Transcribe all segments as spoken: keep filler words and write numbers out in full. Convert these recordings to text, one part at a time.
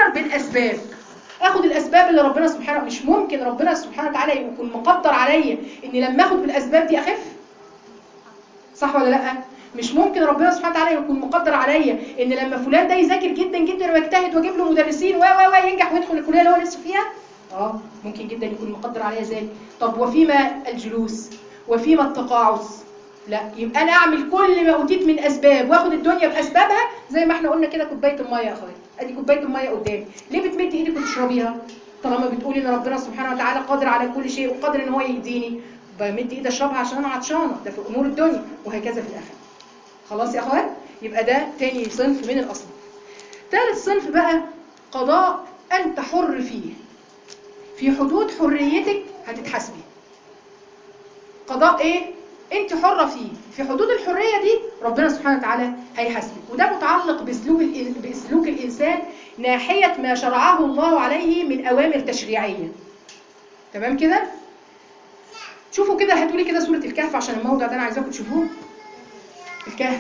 قدر بالاسباب. اخد الاسباب اللي ربنا سبحانه، مش ممكن ربنا سبحانه وتعالى يكون مقدر عليا ان لما اخد بالاسباب دي اخف، صح ولا لا؟ مش ممكن ربنا سبحانه وتعالى يكون مقدر عليا ان لما فلان ده يذاكر جدا جدا ويجتهد واجيب له مدرسين و و و ينجح ويدخل الكليه اللي هو نفسه فيها. اه ممكن جدا يكون مقدر عليا ذلك. طب وفيما الجلوس وفيما التقاعس؟ لا، يبقى انا اعمل كل ما اوتيت من اسباب واخد الدنيا باسبابها، زي ما احنا قلنا كده كوبايه الميه يا اخويا، ادي كوبايه الميه قدامي، ليه بتمدي ايدك وتشربيها؟ طالما بتقولي ان ربنا سبحانه وتعالى قادر على كل شيء وقادر ان هو يهديني، بمد ايدي اشربها عشان انا عطشانه، ده في امور الدنيا، وهكذا في الاخره. خلاص يا اخوات؟ يبقى ده تاني صنف من الاصناف. ثالث صنف بقى قضاء انت حر فيه، في حدود حريتك هتتحاسبي. قضاء ايه؟ انت حرة فيه، في حدود الحرية دي ربنا سبحانه وتعالى هيحاسبك، وده متعلق بسلوك بسلوك الانسان ناحية ما شرعه الله عليه من اوامر تشريعية. تمام كده؟ شوفوا كده، هاتوا لي كده سورة الكهف عشان الموضوع ده انا عايزاكم تشوفوه. الكهف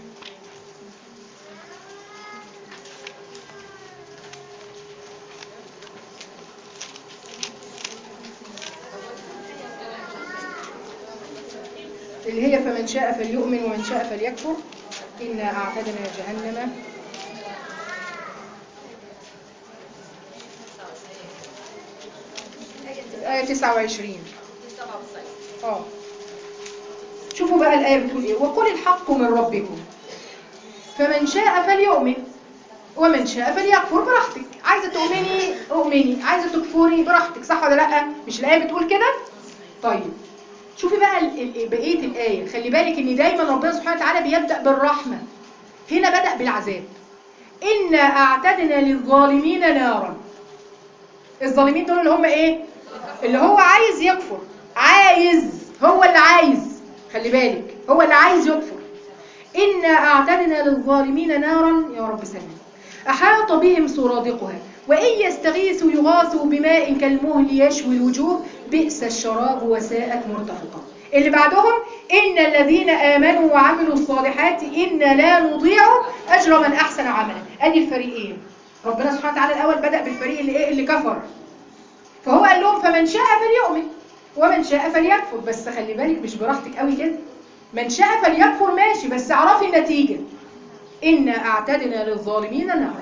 اللي هي فمن شاء فليؤمن ومن شاء فليكفر إنا أعتدنا جهنم. آية تسعة وعشرين. اه شوفوا بقى الآية بتقول إيه: وقل الحق من ربكم فمن شاء فليؤمن ومن شاء فليكفر. براحتك، عايزة تؤمني أؤمني، عايزة تكفري براحتك، صح ولا لأ؟ مش الآية بتقول كده؟ طيب شوفي بقى بقية الآية، خلي بالك إن دايما ربنا سبحانه وتعالى بيبدأ بالرحمة، هنا بدأ بالعذاب. إنا أعتدنا للظالمين نارا. الظالمين دول اللي هم إيه؟ اللي هو عايز يكفر، عايز، هو اللي عايز، خلي بالك هو اللي عايز يكفر. إنا أعتدنا للظالمين نارا، يا رب سلم، أحاط بهم سرادقها وإن يستغيثوا يغاثوا بماء كالمهل يشوي الوجوه بئس الشراب وساءت مرتفقا. اللي بعدهم إن الذين آمنوا وعملوا الصالحات إنا لا نضيع أجر من أحسن عملا. أدي الفريقين. ربنا سبحانه وتعالى الأول بدأ بالفريق اللي إيه؟ اللي كفر، فهو قال لهم فمن شاء فليؤمن ومن شاء فليكفر. بس خلي بالك مش براحتك قوي كده، من شاء فليكفر ماشي، بس اعرفي النتيجة: إنا أعتدنا للظالمين نارا.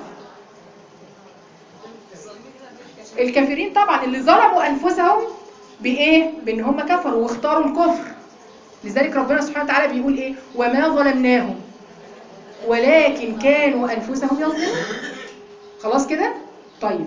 الكافرين طبعا اللي ظلموا أنفسهم بإيه؟ بإن هم كفروا واختاروا الكفر. لذلك ربنا سبحانه وتعالى بيقول إيه؟ وما ظلمناهم ولكن كانوا أنفسهم يظلمون. خلاص كده؟ طيب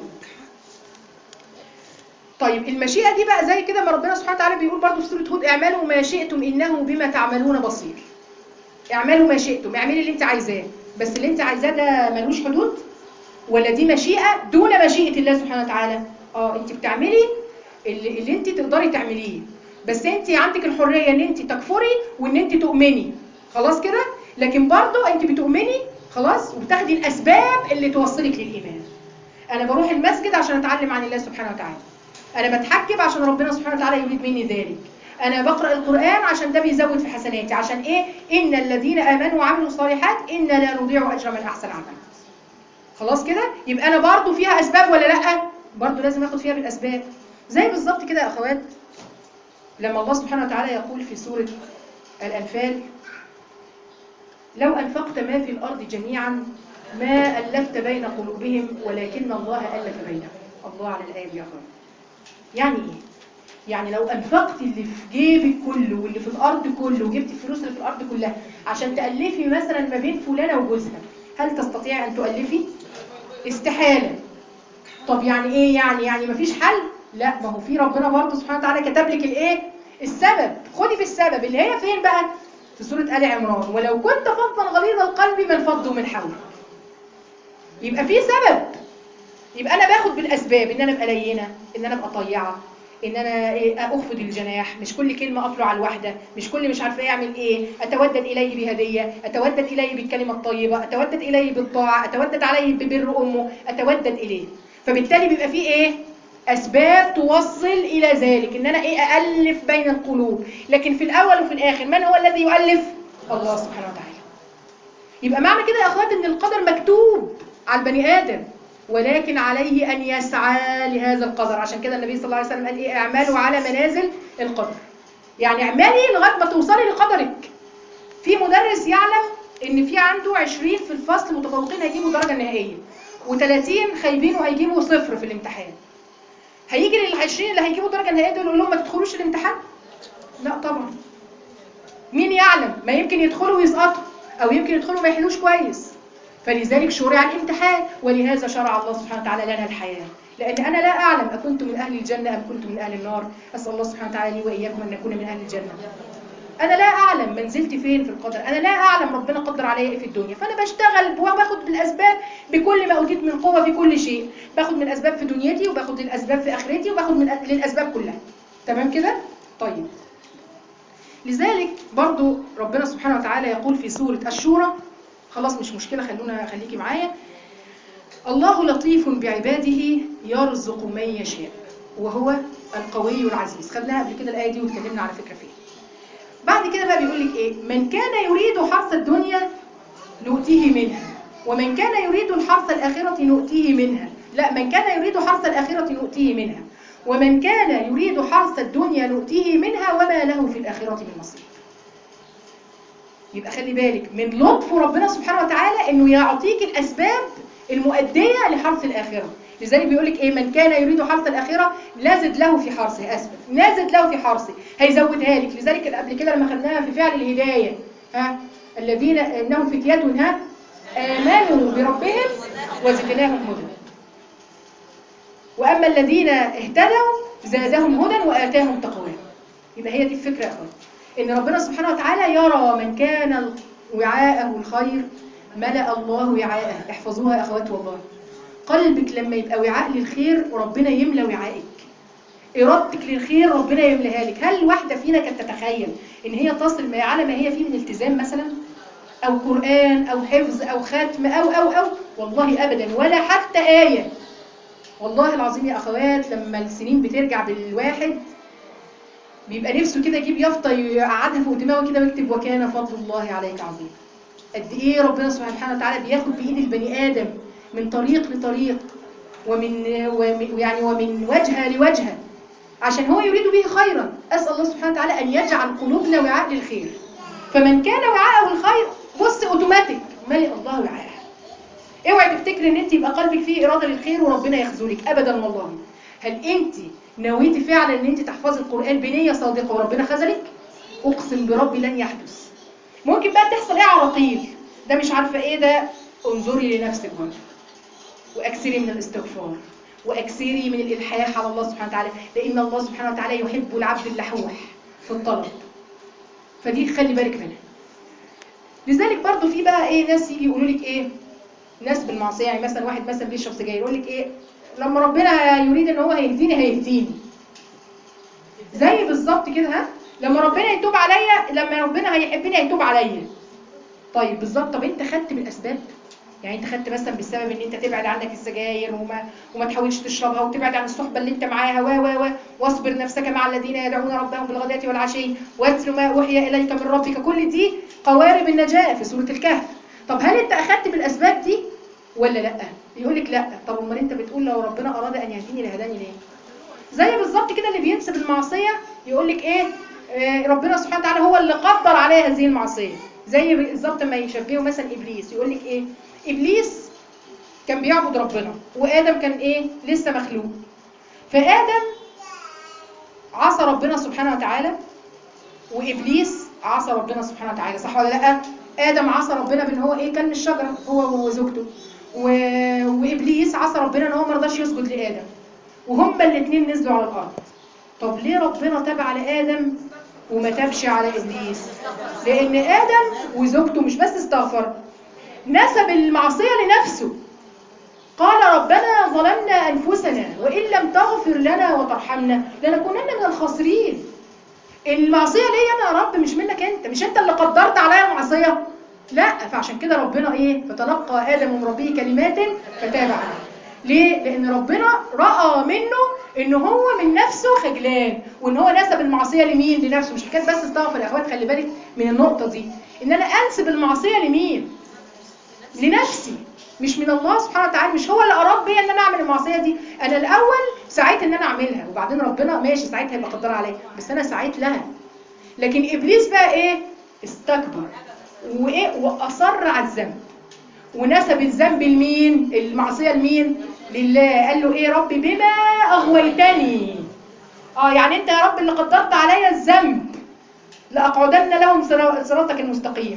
طيب المشيئة دي بقى زي كده ما ربنا سبحانه وتعالى بيقول برضو في سورة هود: اعملوا ما شئتم إنه بما تعملون بصير. اعملوا ما شئتم، اعملي اللي انت عايزاه، بس اللي انت عايزاه ده ملوش حدود؟ ولا دي مشيئة دون مشيئة الله سبحانه وتعالى؟ اه انت بتعملي اللي, اللي انت تقدري تعمليه، بس انت عندك الحرية ان انت تكفري وان انت تؤمني، خلاص كده؟ لكن برضو انت بتؤمني خلاص وبتاخدي الاسباب اللي توصلك للايمان. انا بروح المسجد عشان اتعلم عن الله سبحانه وتعالى، انا بتحجب عشان ربنا سبحانه وتعالى يريد مني ذلك، انا بقرأ القرآن عشان ده بيزود في حسناتي. عشان ايه؟ ان الذين امنوا وعملوا الصالحات انا لا نضيع اجر من احسن عملا. خلاص كده؟ يبقى انا برضو فيها اسباب ولا لا؟ برضو لازم اخد فيها بالاسباب. زي بالظبط كده يا اخوات لما الله سبحانه وتعالى يقول في سورة الانفال: لو انفقت ما في الارض جميعا ما الفت بين قلوبهم ولكن الله الف بينهم. الله على الايه دي يا اخوات. يعني ايه؟ يعني لو انفقت اللي في جيبك كله واللي في الارض كله وجبت الفلوس اللي في الارض كلها عشان تألفي مثلا ما بين فلانة وجوزها، هل تستطيع ان تؤلفي؟ استحالة. طب يعني ايه يعني؟ يعني مفيش حل؟ لا، ما هو في ربنا برضه سبحانه وتعالى كتب لك الايه؟ السبب. خدي بالسبب اللي هي فين بقى؟ في سورة آل عمران: ولو كنت فظا غليظ القلب ما انفضوا من حولك. يبقى في سبب، يبقى انا باخد بالاسباب ان انا ابقى لينه، ان انا ابقى طيعه، ان انا اخفض الجناح، مش كل كلمه اقفله على الواحده، مش كل مش عارفه ايه اعمل ايه، اتودد اليه بهديه، اتودد اليه بالكلمه الطيبه، اتودد اليه بالطاعه، اتودد عليه ببر امه، اتودد اليه. فبالتالي بيبقى فيه ايه؟ اسباب توصل الى ذلك، ان انا ايه؟ الف بين القلوب. لكن في الاول وفي الاخر من هو الذي يؤلف؟ الله سبحانه وتعالى. يبقى معنى كده يا اخوات ان القدر مكتوب على البني ادم، ولكن عليه أن يسعى لهذا القدر. عشان كده النبي صلى الله عليه وسلم قال إيه؟ اعملوا على منازل القدر. يعني اعملي لغاية ما توصلي لقدرك. في مدرس يعلم إن في عنده عشرين في الفصل متفوقين هيجيبوا درجة نهائية وثلاثين خايبين وهيجيبوا صفر في الامتحان. هيجي للعشرين اللي هيجيبوا درجة نهائية دول يقول لهم ما تدخلوش الامتحان؟ لا طبعا. مين يعلم؟ ما يمكن يدخلوا ويسقطوا، أو يمكن يدخلوا ما يحلوش كويس. فلذلك شرع الامتحان، ولهذا شرع الله سبحانه وتعالى لنا الحياة. لأن أنا لا أعلم أكنت من أهل الجنة أم كنت من أهل النار. أسأل الله سبحانه وتعالى لي وإياكم أن نكون من أهل الجنة. أنا لا أعلم منزلتي فين في القدر، أنا لا أعلم ربنا قدر عليا إيه في الدنيا. فأنا بشتغل وباخد بالأسباب بكل ما أوتيت من قوة في كل شيء. باخد من الأسباب في دنيتي وباخد الأسباب في آخرتي وباخد من للأسباب كلها. تمام كده؟ طيب. لذلك برضو ربنا سبحانه وتعالى يقول في سورة الشورى، خلاص مش مشكلة خلونا خليكي معايا. الله لطيف بعباده يرزق من يشاء وهو القوي العزيز. خدناها قبل كده الآية دي واتكلمنا على فكرة فيها. بعد كده بقى بيقول لك ايه؟ من كان يريد حرث الدنيا نؤتيه منها ومن كان يريد الحرث الآخرة نؤتيه منها. لا، من كان يريد حرث الآخرة نؤتيه منها ومن كان يريد حرث الدنيا نؤتيه منها وما له في الآخرة من نصيب. يبقى خلي بالك من لطف ربنا سبحانه وتعالى انه يعطيك الاسباب المؤديه لحرث الاخره. لذلك بيقول لك ايه؟ من كان يريد حرث الاخره نزد له في حرثه. اسف، نزد له في حرثه، هيزودها لك. لذلك قبل كده لما خدناها في فعل الهدايه، ها الذين انهم فتيات ها امنوا بربهم وزدناهم هدى، واما الذين اهتدوا زادهم هدى واتاهم تقواهم. يبقى هي دي الفكره يا اخوان، إن ربنا سبحانه وتعالى يرى من كان وعاءه الخير ملأ الله وعاءه. احفظوها يا أخوات والله. قلبك لما يبقى وعاء للخير ربنا يملى وعائك. إرادتك للخير ربنا يملاها لك. هل واحدة فينا كانت تتخيل إن هي تصل ما على ما هي فيه من التزام مثلا؟ أو قرآن أو حفظ أو ختم أو أو أو والله أبدا، ولا حتى آية. والله العظيم يا أخوات لما السنين بترجع بالواحد بيبقى نفسه كده يجيب يافطه يقعدها فوق دماغه كده ويكتب وكان فضل الله عليك عظيم. قد ايه ربنا سبحانه وتعالى بياخد بايد البني ادم من طريق لطريق ومن يعني ومن وجهه لوجهه عشان هو يريد به خيرا. اسال الله سبحانه وتعالى ان يجعل قلوبنا وعاء للخير. فمن كان وعاءه الخير بص اوتوماتيك ملئ الله وعاءه. اوعي تفتكري ان انت يبقى قلبك فيه اراده للخير وربنا يخذلك ابدا والله. هل انت نويتي فعلا ان انت تحفظي القرآن بنية صادقة وربنا خذلك؟ اقسم بربي لن يحدث. ممكن بقى تحصل ايه؟ عراقيل، ده مش عارفة ايه ده. انظري لنفسك برضه واكثري من الاستغفار واكثري من الالحاح على الله سبحانه وتعالى، لان الله سبحانه وتعالى يحب العبد اللحوح في الطلب. فدي خلي بالك منها. لذلك برضه في بقى ايه ناس يجي يقولوا لك ايه؟ ناس بالمعصية، يعني مثلا واحد مثلا بيشرب سجاير يقول لك ايه؟ لما ربنا يريد ان هو هيهديني هيهديني. زي بالظبط كده، ها لما ربنا يتوب عليا، لما ربنا هيحبني هيتوب عليا. طيب بالظبط. طب انت خدت بالاسباب؟ يعني انت خدت مثلا بالسبب ان انت تبعد عنك السجاير وما وما تحاولش تشربها وتبعد عن الصحبه اللي انت معاها و و و واصبر نفسك مع الذين يدعون ربهم بالغداة والعشي واتل ما اوحي اليك من ربك. كل دي قوارب النجاه في سوره الكهف. طب هل انت اخدت بالاسباب دي ولا لا؟ يقول لك لا. طب امال انت بتقول لو ربنا اراد ان يهديني لهداني ليه؟ زي بالظبط كده اللي بينسب المعصيه يقول لك ايه؟ آه ربنا سبحانه وتعالى هو اللي قدر عليها هذه المعصيه. زي بالظبط ما يشبهوا مثلا ابليس، يقول لك ايه؟ ابليس كان بيعبد ربنا وادم كان ايه؟ لسه مخلوق. فادم عصى ربنا سبحانه وتعالى وابليس عصى ربنا سبحانه وتعالى، صح ولا لا؟ ادم عصى ربنا بان هو ايه؟ كل من الشجره هو وزوجته، و... وابليس عصى ربنا ان هو ما رضاش يسجد لادم، وهما الاثنين نزلوا على الارض. طب ليه ربنا تاب على ادم وما تابش على ابليس؟ لان ادم وزوجته مش بس استغفر، نسب المعصيه لنفسه. قال ربنا ظلمنا انفسنا وان لم تغفر لنا وترحمنا لنكونن من الخاسرين. المعصيه ليا انا يا رب، مش منك انت، مش انت اللي قدرت عليا المعصيه. لا، فعشان كده ربنا ايه؟ فتلقى ادم من ربه كلمات فتاب عليه. ليه؟ لان ربنا راى منه ان هو من نفسه خجلان، وان هو نسب المعصيه لمين؟ لنفسه. مش حكايه بس استغفر يا اخوات، خلي بالك من النقطه دي، ان انا انسب المعصيه لمين؟ لنفسي. مش من الله سبحانه وتعالى، مش هو اللي اراد بيا ان انا اعمل المعصيه دي. انا الاول سعيت ان انا اعملها، وبعدين ربنا ماشي ساعتها يبقى قدر عليا، بس انا سعيت لها. لكن ابليس بقى ايه؟ استكبر وايه واصر على الذنب، ونسب الذنب لمين؟ المعصيه لمين؟ لله. قال له ايه؟ ربي بما اغويتني. اه يعني انت يا رب اللي قدرت عليا الذنب، لاقعدن لهم صراطك المستقيم.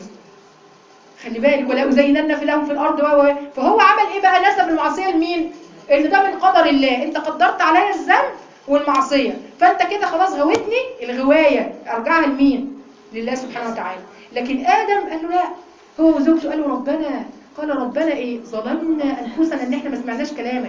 خلي بالك، ولا ازينن في لهم في الارض و فهو عمل ايه بقى؟ نسب المعصيه لمين؟ ان ده من قدر الله، انت قدرت عليا الذنب والمعصيه، فانت كده خلاص غويتني. الغوايه ارجعها لمين؟ لله سبحانه وتعالى. لكن ادم قال له لا، هو وزوجته قالوا ربنا، قال ربنا ايه؟ ظلمنا انفسنا ان احنا ما سمعناش كلامك.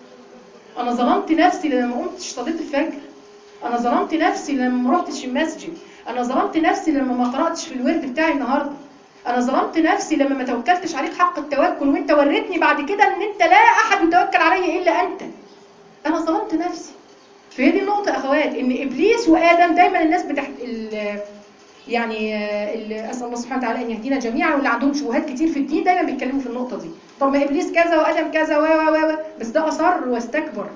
انا ظلمت نفسي لما ما قمتش صليت الفجر، انا ظلمت نفسي لما ما رحتش المسجد، انا ظلمت نفسي لما ما قراتش في الورد بتاعي النهارده، انا ظلمت نفسي لما ما توكلتش عليك حق التوكل، وانت وريتني بعد كده ان انت لا احد يتوكل علي الا انت. انا ظلمت نفسي. فهي دي النقطه يا اخوات، ان ابليس وادم دايما الناس بتحت ال يعني ال اسال الله سبحانه وتعالى ان يهدينا جميعا، واللي عندهم شبهات كتير في الدين دايما بيتكلموا في النقطه دي. طب ما ابليس كذا وادم كذا و و و بس ده اصر واستكبر،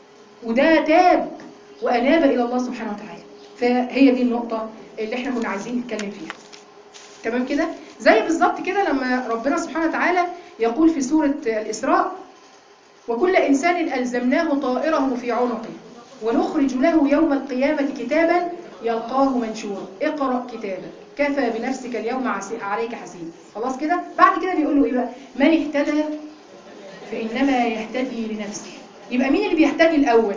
وده تاب واناب الى الله سبحانه وتعالى. فهي دي النقطه اللي احنا كنا عايزين نتكلم فيها. تمام كده؟ زي بالظبط كده لما ربنا سبحانه وتعالى يقول في سورة الإسراء: وكل إنسان ألزمناه طائره في عنقه ونخرج له يوم القيامة كتابا يلقاه منشورا اقرأ كتابك كفى بنفسك اليوم عليك حسيب. خلاص كده؟ بعد كده بيقول له إيه بقى؟ من اهتدى فإنما يهتدي لنفسه. يبقى مين اللي بيهتدي الأول؟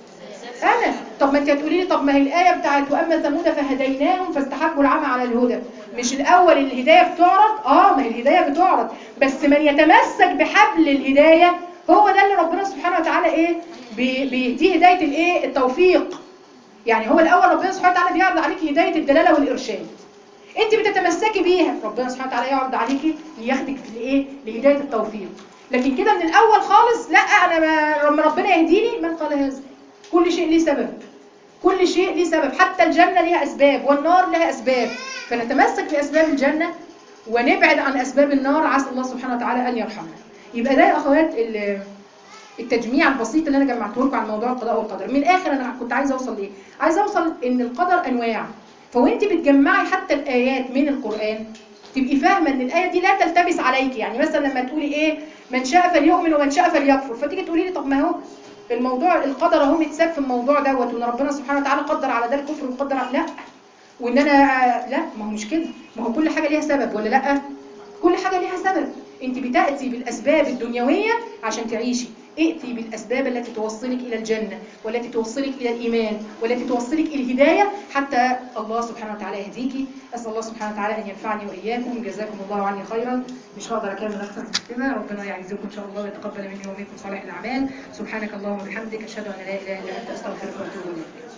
أنا. طب ما انت هتقولي لي طب ما هي الآية بتاعت وأما ثمود فهديناهم فاستحبوا العمى على الهدى، مش الأول الهداية بتعرض؟ آه ما هي الهداية بتعرض، بس من يتمسك بحبل الهداية هو ده اللي ربنا سبحانه وتعالى إيه؟ بيديه هداية الإيه؟ التوفيق. يعني هو الأول ربنا سبحانه وتعالى بيعرض عليك هداية الدلالة والإرشاد، انت بتتمسكي بيها، ربنا سبحانه وتعالى يعرض عليكي لياخدك لإيه؟ لهداية التوفيق. لكن كده من الأول خالص لا، أنا لما ربنا يهديني، من قال هذا؟ كل شيء ليه سبب، كل شيء ليه سبب، حتى الجنة ليها أسباب والنار لها أسباب، فنتمسك بأسباب الجنة ونبعد عن أسباب النار، عسى الله سبحانه وتعالى أن يرحمنا. يبقى ده يا أخوات التجميع البسيط اللي أنا جمعته لكم عن موضوع القضاء والقدر. من الآخر أنا كنت عايزة أوصل لإيه؟ عايزة أوصل إن القدر أنواع، فوانت بتجمعي حتى الآيات من القرآن تبقي فاهمة إن الآية دي لا تلتبس عليك. يعني مثلا لما تقولي إيه؟ من شاء فليؤمن ومن شاء فليكفر، فتيجي تقولي لي طب ما هو الموضوع القدر اهو متساب في الموضوع دوت، وان ربنا سبحانه وتعالى قدر على ده الكفر وقدر على لا، وان انا لا، ما هو مش كده، ما هو كل حاجه ليها سبب ولا لا؟ كل حاجه ليها سبب. انت بتاتي بالاسباب الدنيويه عشان تعيشي، ائتي بالاسباب التي توصلك الى الجنه والتي توصلك الى الايمان والتي توصلك الى الهدايه حتى الله سبحانه وتعالى يهديكي. اسال الله سبحانه وتعالى ان ينفعني واياكم. جزاكم الله عني خيرا. مش هقدر اكمل اكثر من كده. ربنا يعزكم ان شاء الله ويتقبل مني ومنكم صالح الاعمال. سبحانك اللهم وبحمدك اشهد ان لا اله الا انت استغفرك واتوب اليك.